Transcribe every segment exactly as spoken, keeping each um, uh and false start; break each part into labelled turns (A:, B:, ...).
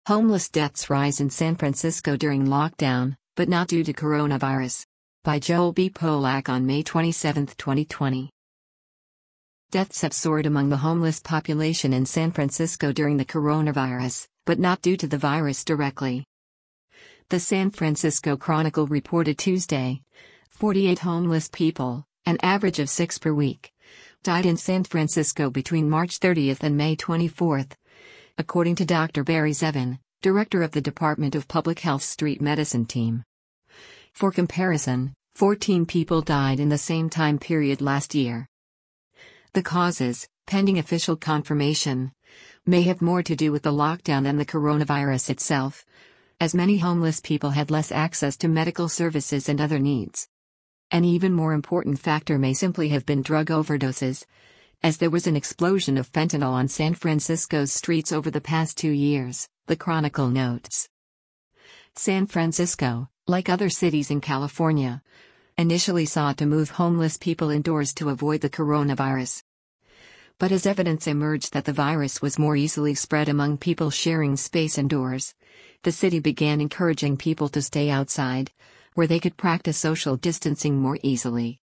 A: Homeless deaths rise in San Francisco during lockdown, but not due to coronavirus. By Joel B. Polak on May twenty-seventh, twenty twenty. Deaths have soared among the homeless population in San Francisco during the coronavirus, but not due to the virus directly. The San Francisco Chronicle reported Tuesday, forty-eight homeless people, an average of six per week, died in San Francisco between March thirtieth and May twenty-fourth. According to Doctor Barry Zevin, director of the Department of Public Health's Street Medicine team. For comparison, fourteen people died in the same time period last year. The causes, pending official confirmation, may have more to do with the lockdown than the coronavirus itself, as many homeless people had less access to medical services and other needs. An even more important factor may simply have been drug overdoses, as there was an explosion of fentanyl on San Francisco's streets over the past two years, the Chronicle notes. San Francisco, like other cities in California, initially sought to move homeless people indoors to avoid the coronavirus. But as evidence emerged that the virus was more easily spread among people sharing space indoors, the city began encouraging people to stay outside, where they could practice social distancing more easily.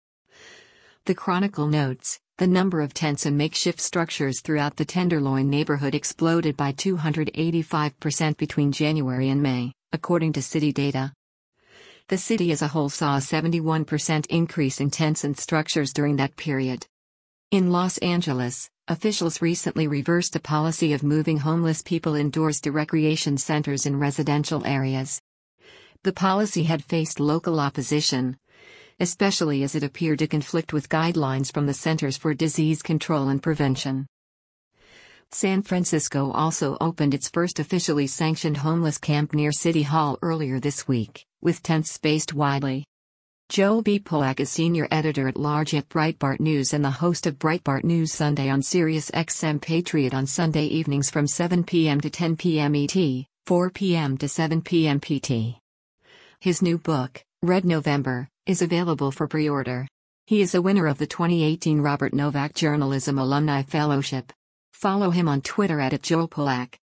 A: The Chronicle notes, the number of tents and makeshift structures throughout the Tenderloin neighborhood exploded by two hundred eighty-five percent between January and May, according to city data. The city as a whole saw a seventy-one percent increase in tents and structures during that period. In Los Angeles, officials recently reversed a policy of moving homeless people indoors to recreation centers in residential areas. The policy had faced local opposition, especially as it appeared to conflict with guidelines from the Centers for Disease Control and Prevention. San Francisco also opened its first officially sanctioned homeless camp near City Hall earlier this week, with tents spaced widely. Joel B. Polak is senior editor-at-large at Breitbart News and the host of Breitbart News Sunday on Sirius X M Patriot on Sunday evenings from seven p m to ten p m E T, four p m to seven p m P T. His new book, Red November, is available for pre-order. He is a winner of the twenty eighteen Robert Novak Journalism Alumni Fellowship. Follow him on Twitter at Joel Polak.